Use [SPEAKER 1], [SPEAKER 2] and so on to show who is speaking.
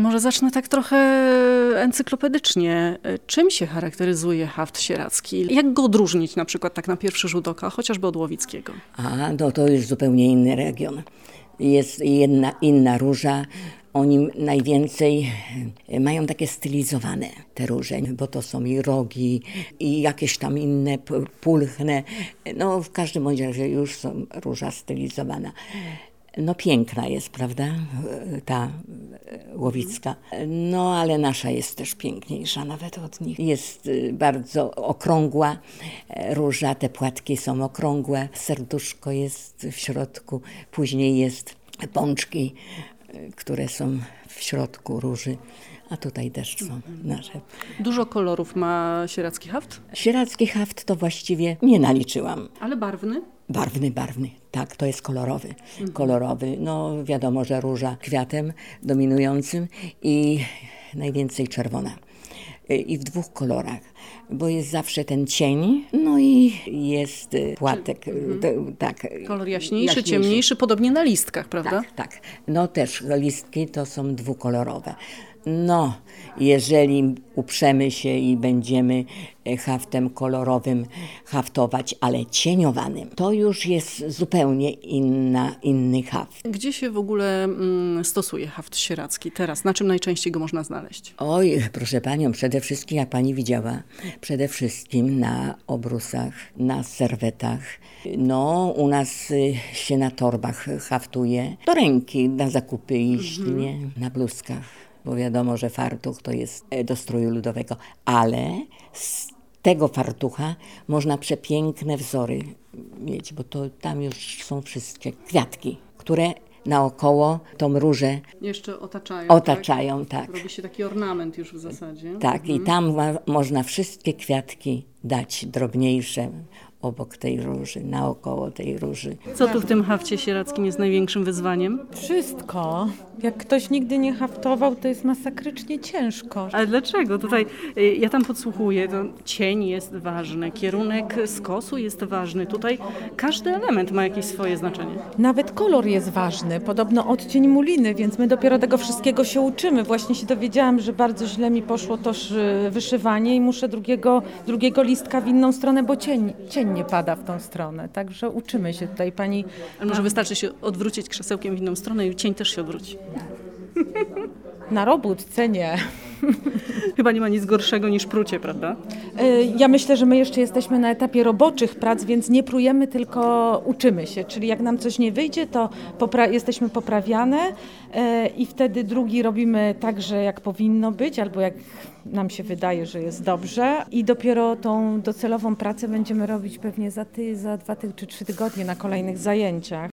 [SPEAKER 1] Może zacznę tak trochę encyklopedycznie. Czym się charakteryzuje haft sieradzki? Jak go odróżnić na przykład tak na pierwszy rzut oka, chociażby od łowickiego?
[SPEAKER 2] No to już zupełnie inny region. Jest inna róża. Oni najwięcej mają takie stylizowane te róże, bo to są i rogi, i jakieś tam inne pulchne. No w każdym bądź razie już są róża stylizowana. No piękna jest, prawda, ta łowicka. No ale nasza jest też piękniejsza nawet od nich. Jest bardzo okrągła róża, te płatki są okrągłe, serduszko jest w środku, później jest pączki, które są w środku róży, a tutaj też są nasze.
[SPEAKER 1] Dużo kolorów ma sieradzki haft?
[SPEAKER 2] Sieradzki haft to właściwie nie naliczyłam.
[SPEAKER 1] Ale barwny?
[SPEAKER 2] Barwny, tak, to jest kolorowy. Kolorowy, no wiadomo, że róża kwiatem dominującym i najwięcej czerwona. I w dwóch kolorach, bo jest zawsze ten cień, no i jest płatek. Tak.
[SPEAKER 1] Kolor jaśniejszy, ciemniejszy, podobnie na listkach, prawda?
[SPEAKER 2] Tak. No też listki to są dwukolorowe. No, jeżeli uprzemy się i będziemy haftem kolorowym haftować, ale cieniowanym, to już jest zupełnie inny haft.
[SPEAKER 1] Gdzie się w ogóle stosuje haft sieradzki teraz? Na czym najczęściej go można znaleźć?
[SPEAKER 2] Oj, proszę panią, przede wszystkim, jak pani widziała, przede wszystkim na obrusach, na serwetach. No, u nas się na torbach haftuje, do ręki, na zakupy iść, nie? Na bluzkach. Bo wiadomo, że fartuch to jest do stroju ludowego, ale z tego fartucha można przepiękne wzory mieć, bo to tam już są wszystkie kwiatki, które naokoło tą różę
[SPEAKER 1] jeszcze otaczają,
[SPEAKER 2] tak.
[SPEAKER 1] Robi się taki ornament już w zasadzie.
[SPEAKER 2] Tak, i tam można wszystkie kwiatki dać drobniejsze obok tej róży, naokoło tej róży.
[SPEAKER 1] Co tu w tym hafcie sieradzkim jest największym wyzwaniem?
[SPEAKER 3] Wszystko. Jak ktoś nigdy nie haftował, to jest masakrycznie ciężko.
[SPEAKER 1] Ale dlaczego? Tutaj ja tam podsłuchuję, to cień jest ważny, kierunek skosu jest ważny. Tutaj każdy element ma jakieś swoje znaczenie.
[SPEAKER 3] Nawet kolor jest ważny, podobno odcień muliny, więc my dopiero tego wszystkiego się uczymy. Właśnie się dowiedziałam, że bardzo źle mi poszło to wyszywanie i muszę drugiego listka w inną stronę, bo cień nie pada w tą stronę. Także uczymy się tutaj pani.
[SPEAKER 1] Ale może wystarczy się odwrócić krzesełkiem w inną stronę i cień też się odwróci.
[SPEAKER 3] Na robótce nie.
[SPEAKER 1] Chyba nie ma nic gorszego niż prucie, prawda?
[SPEAKER 3] Ja myślę, że my jeszcze jesteśmy na etapie roboczych prac, więc nie prujemy, tylko uczymy się. Czyli jak nam coś nie wyjdzie, to jesteśmy poprawiane i wtedy drugi robimy tak, że jak powinno być, albo jak nam się wydaje, że jest dobrze. I dopiero tą docelową pracę będziemy robić pewnie za 2 czy 3 tygodnie na kolejnych zajęciach.